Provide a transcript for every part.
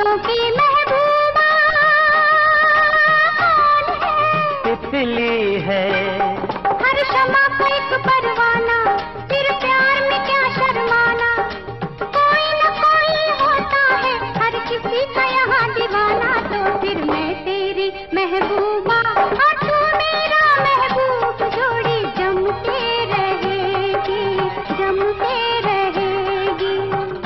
दिलों की महबूबा कौन है? तितली है। हर शमा को एक परवाना, फिर प्यार में क्या शर्माना। कोई न कोई होता है हर किसी का यहाँ दीवाना। तो फिर मैं तेरी महबूबा और तू मेरा महबूब, जोड़ी जमते रहेगी, जमते रहेगी।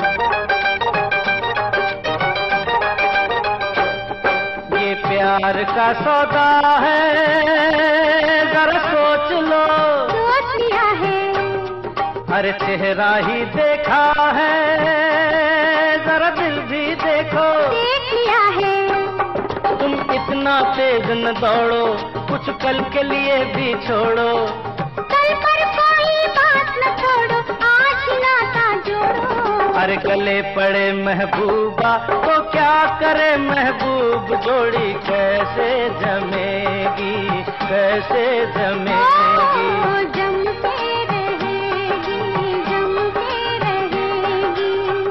ये प्यार का सौदा है, जरा सोच लो। सोच लिया है। अरे चेहरा ही देखा है, जरा दिल भी देखो। देख लिया है। तुम इतना तेज न दौड़ो, कुछ कल के लिए भी छोड़ो। कल पर कोई बात न छोड़ो, आज ही नाता जोड़ो। अरे गले पड़े महबूबा तो क्या करे महबूब, जोड़ी कैसे जमेगी, कैसे जमेगी। ओ, जमते रहेगी, जमते रहेगी।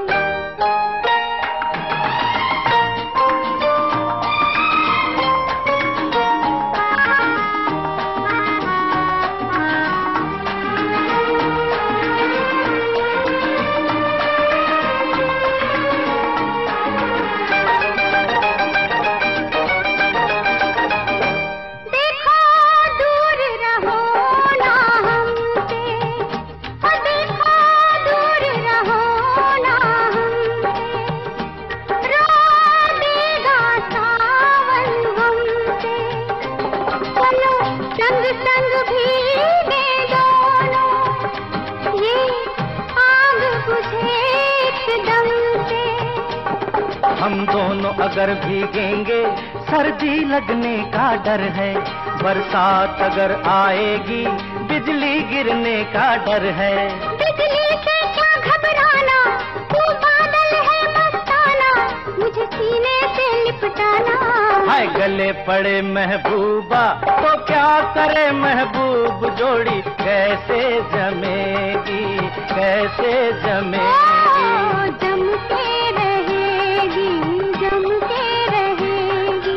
हम दोनों अगर भीगेंगे सर्दी लगने का डर है, बरसात अगर आएगी बिजली गिरने का डर है। बिजली से क्या घबराना, तू बादल है मस्ताना, मुझे सीने से लिपटाना। हाय गले पड़े महबूबा तो क्या करे महबूब, जोड़ी कैसे जमेगी, कैसे जमेगी। ओ, जमते रहेगी, जमते रहेगी।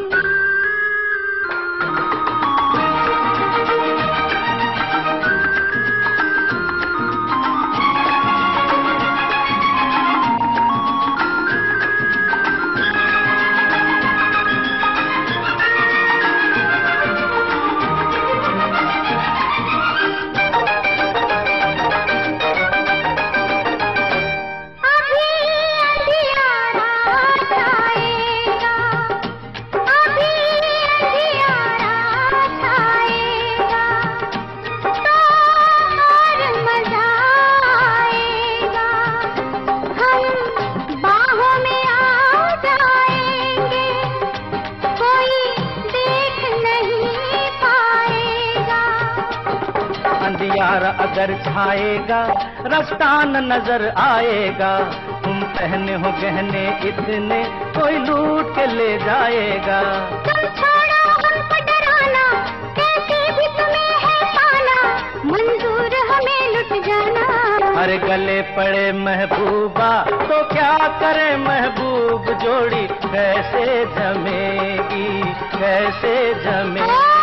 अंधियारा अगर छाएगा रास्ता न नजर आएगा, तुम पहने हो गहने इतने कोई लूट के ले जाएगा। तुम छोड़ो हमको डराना, कैसे भी तुम्हें है पाना, मंजूर हमें लुट जाना। अरे गले पड़े महबूबा तो क्या करे महबूब, जोड़ी कैसे जमेगी, कैसे जमेगी।